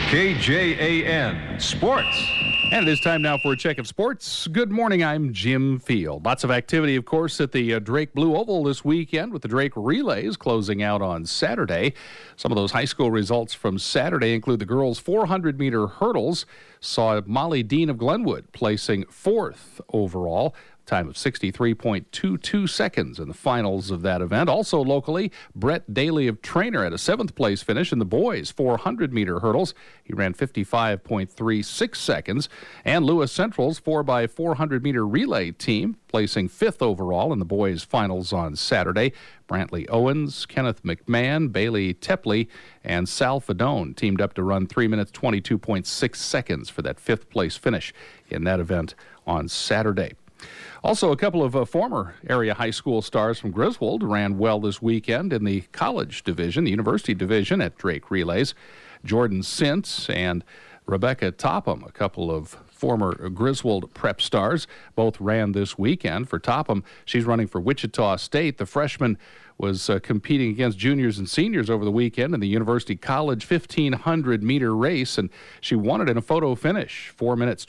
KJAN Sports. And it is time now for a check of sports. Good morning, I'm Jim Field. Lots of activity, of course, at the Drake Blue Oval this weekend with the Drake Relays closing out on Saturday. Some of those high school results from Saturday include the girls' 400-meter hurdles. Saw Molly Dean of Glenwood placing 4th overall. Time of 63.22 seconds in the finals of that event. Also locally, Brett Daly of Trainer had a 7th place finish in the boys' 400-meter hurdles. He ran 55.36 seconds. And Lewis Central's 4x400-meter relay team placing 5th overall in the boys' finals on Saturday. Brantley Owens, Kenneth McMahon, Bailey Tepley, and Sal Fedone teamed up to run 3 minutes 22.6 seconds for that 5th place finish in that event on Saturday. Also, a couple of former area high school stars from Griswold ran well this weekend in the college division, the university division at Drake Relays. Jordan Sintz and Rebecca Topham, a couple of former Griswold prep stars, both ran this weekend. For Topham, she's running for Wichita State. The freshman was competing against juniors and seniors over the weekend in the University College 1,500-meter race, and she won it in a photo finish, 4 minutes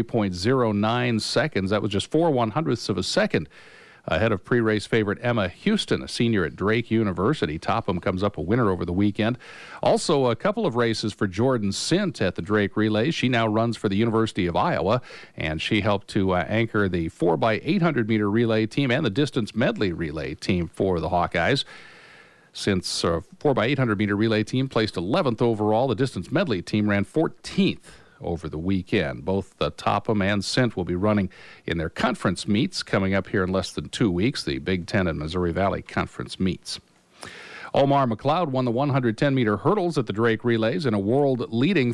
23.09 seconds. That was just 4/100ths of a second ahead of pre-race favorite Emma Houston, a senior at Drake University. Topham comes up a winner over the weekend. Also, a couple of races for Jordan Sint at the Drake Relays. She now runs for the University of Iowa, and she helped to anchor the 4x800-meter relay team and the distance medley relay team for the Hawkeyes. Since 4x800-meter relay team placed 11th overall, the distance medley team ran 14th over the weekend. Both Topham and Sint will be running in their conference meets coming up here in less than 2 weeks, the Big Ten and Missouri Valley Conference meets. Omar McLeod won the 110-meter hurdles at the Drake Relays in a world-leading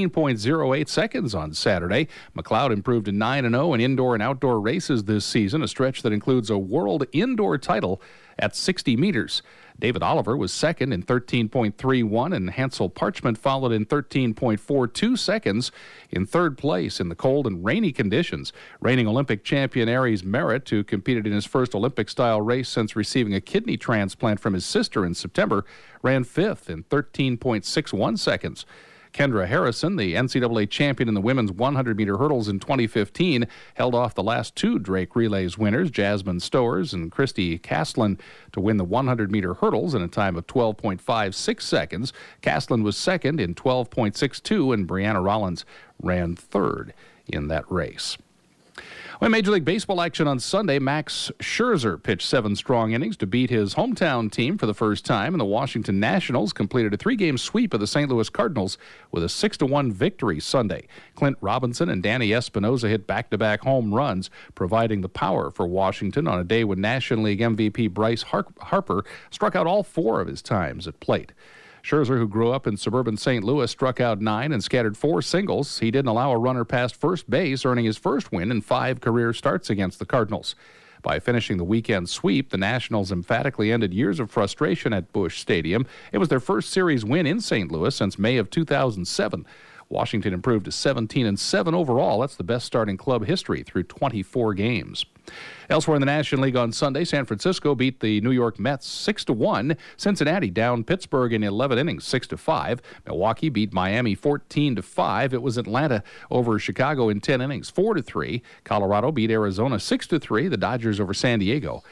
13.08 seconds on Saturday. McLeod improved to 9-0 in indoor and outdoor races this season, a stretch that includes a world indoor title at 60 meters. David Oliver was second in 13.31, and Hansel Parchment followed in 13.42 seconds in third place in the cold and rainy conditions. Reigning Olympic champion Aries Merritt, who competed in his first Olympic-style race since receiving a kidney transplant from his sister in September, ran 5th in 13.61 seconds. Kendra Harrison, the NCAA champion in the women's 100-meter hurdles in 2015, held off the last 2 Drake Relays winners, Jasmine Stowers and Christy Castlin, to win the 100-meter hurdles in a time of 12.56 seconds. Castlin was second in 12.62, and Brianna Rollins ran 3rd in that race. In Major League Baseball action on Sunday, Max Scherzer pitched 7 strong innings to beat his hometown team for the first time, and the Washington Nationals completed a 3-game sweep of the St. Louis Cardinals with a 6-1 victory Sunday. Clint Robinson and Danny Espinosa hit back-to-back home runs, providing the power for Washington on a day when National League MVP Bryce Harper struck out all 4 of his times at plate. Scherzer, who grew up in suburban St. Louis, struck out 9 and scattered 4 singles. He didn't allow a runner past first base, earning his first win in 5 career starts against the Cardinals. By finishing the weekend sweep, the Nationals emphatically ended years of frustration at Busch Stadium. It was their first series win in St. Louis since May of 2007. Washington improved to 17-7 overall. That's the best start in club history through 24 games. Elsewhere in the National League on Sunday, San Francisco beat the New York Mets 6-1. Cincinnati downed Pittsburgh in 11 innings 6-5. Milwaukee beat Miami 14-5. It was Atlanta over Chicago in 10 innings 4-3. Colorado beat Arizona 6-3. The Dodgers over San Diego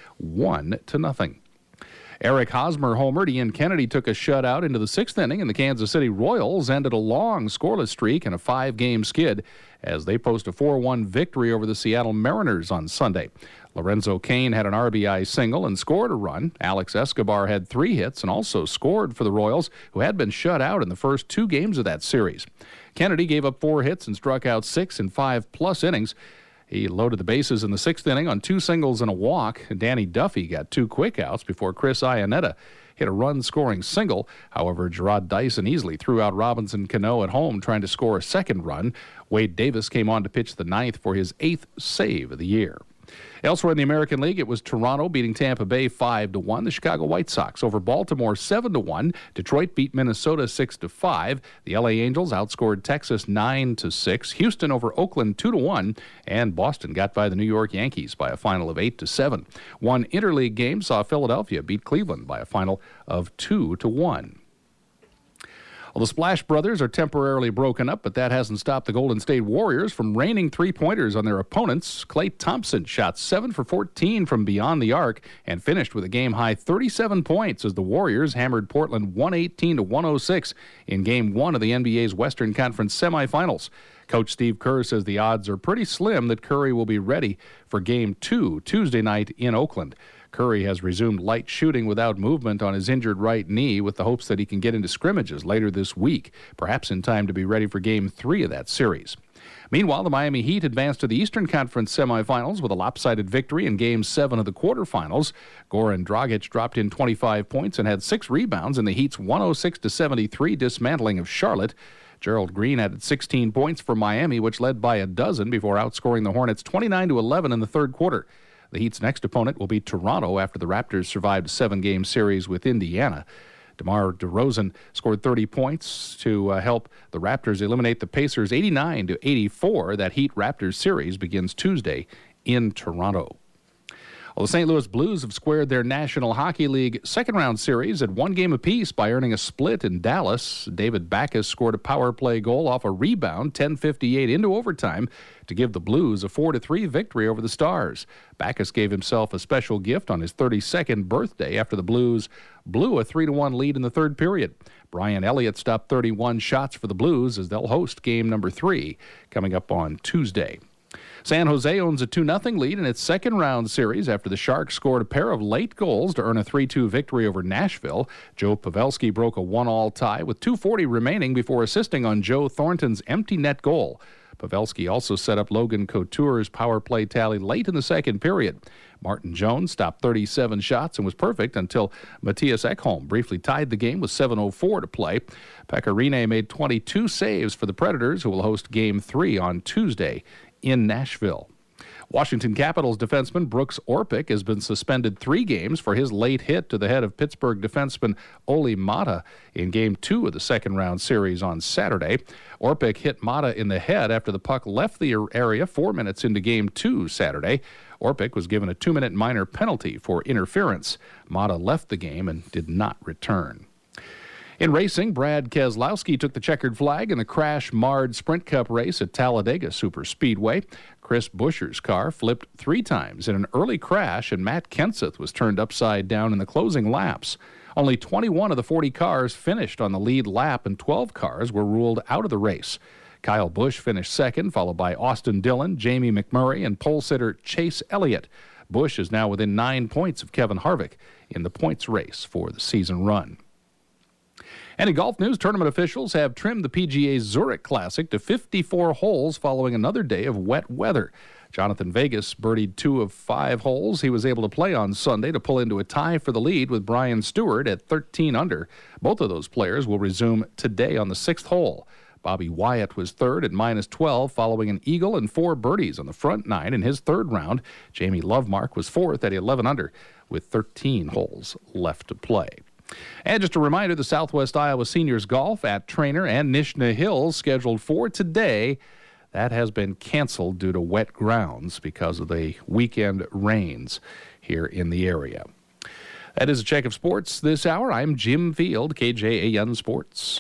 1-0. Eric Hosmer homered. Ian Kennedy took a shutout into the 6th inning, and the Kansas City Royals ended a long scoreless streak and a 5-game skid as they post a 4-1 victory over the Seattle Mariners on Sunday. Lorenzo Cain had an RBI single and scored a run. Alex Escobar had 3 hits and also scored for the Royals, who had been shut out in the first 2 games of that series. Kennedy gave up 4 hits and struck out 6 in 5+ innings. He loaded the bases in the 6th inning on 2 singles and a walk. Danny Duffy got 2 quick outs before Chris Iannetta hit a run-scoring single. However, Gerard Dyson easily threw out Robinson Cano at home trying to score a 2nd run. Wade Davis came on to pitch the 9th for his 8th save of the year. Elsewhere in the American League, it was Toronto beating Tampa Bay 5-1. The Chicago White Sox over Baltimore 7-1. Detroit beat Minnesota 6-5. The LA Angels outscored Texas 9-6. Houston over Oakland 2-1. And Boston got by the New York Yankees by a final of 8-7. One interleague game saw Philadelphia beat Cleveland by a final of 2-1. Well, the Splash Brothers are temporarily broken up, but that hasn't stopped the Golden State Warriors from raining three-pointers on their opponents. Klay Thompson shot 7 for 14 from beyond the arc and finished with a game-high 37 points as the Warriors hammered Portland 118-106 in Game 1 of the NBA's Western Conference semifinals. Coach Steve Kerr says the odds are pretty slim that Curry will be ready for Game 2 Tuesday night in Oakland. Curry has resumed light shooting without movement on his injured right knee with the hopes that he can get into scrimmages later this week, perhaps in time to be ready for Game 3 of that series. Meanwhile, the Miami Heat advanced to the Eastern Conference semifinals with a lopsided victory in Game 7 of the quarterfinals. Goran Dragic dropped in 25 points and had 6 rebounds in the Heat's 106-73 dismantling of Charlotte. Gerald Green added 16 points for Miami, which led by a dozen before outscoring the Hornets 29-11 in the third quarter. The Heat's next opponent will be Toronto after the Raptors survived a 7-game series with Indiana. DeMar DeRozan scored 30 points to help the Raptors eliminate the Pacers 89-84. That Heat-Raptors series begins Tuesday in Toronto. Well, the St. Louis Blues have squared their National Hockey League second-round series at 1 game apiece by earning a split in Dallas. David Backes scored a power play goal off a rebound, 10:58 into overtime, to give the Blues a 4-3 victory over the Stars. Backes gave himself a special gift on his 32nd birthday after the Blues blew a 3-1 lead in the third period. Brian Elliott stopped 31 shots for the Blues as they'll host game number 3 coming up on Tuesday. San Jose owns a 2-0 lead in its second-round series after the Sharks scored a pair of late goals to earn a 3-2 victory over Nashville. Joe Pavelski broke a 1-1 tie with 2:40 remaining before assisting on Joe Thornton's empty net goal. Pavelski also set up Logan Couture's power play tally late in the second period. Martin Jones stopped 37 shots and was perfect until Matthias Ekholm briefly tied the game with 7:04 to play. Pekka Rinne made 22 saves for the Predators, who will host Game 3 on Tuesday in Nashville. Washington Capitals defenseman Brooks Orpik has been suspended 3 games for his late hit to the head of Pittsburgh defenseman Olli Maatta in Game 2 of the second-round series on Saturday. Orpik hit Maatta in the head after the puck left the area 4 minutes into Game 2 Saturday. Orpik was given a 2-minute minor penalty for interference. Maatta left the game and did not return. In racing, Brad Keselowski took the checkered flag in the crash-marred Sprint Cup race at Talladega Superspeedway. Chris Buescher's car flipped 3 times in an early crash, and Matt Kenseth was turned upside down in the closing laps. Only 21 of the 40 cars finished on the lead lap, and 12 cars were ruled out of the race. Kyle Busch finished second, followed by Austin Dillon, Jamie McMurray, and pole sitter Chase Elliott. Busch is now within 9 points of Kevin Harvick in the points race for the season run. And in golf news, tournament officials have trimmed the PGA Zurich Classic to 54 holes following another day of wet weather. Jonathan Vegas birdied 2 of 5 holes he was able to play on Sunday to pull into a tie for the lead with Brian Stewart at 13 under. Both of those players will resume today on the 6th hole. Bobby Wyatt was third at -12 following an eagle and 4 birdies on the front 9 in his third round. Jamie Lovemark was fourth at 11 under with 13 holes left to play. And just a reminder, the Southwest Iowa Seniors Golf at Trainer and Nishna Hills scheduled for today. That has been canceled due to wet grounds because of the weekend rains here in the area. That is a check of sports this hour. I'm Jim Field, KJAN Sports.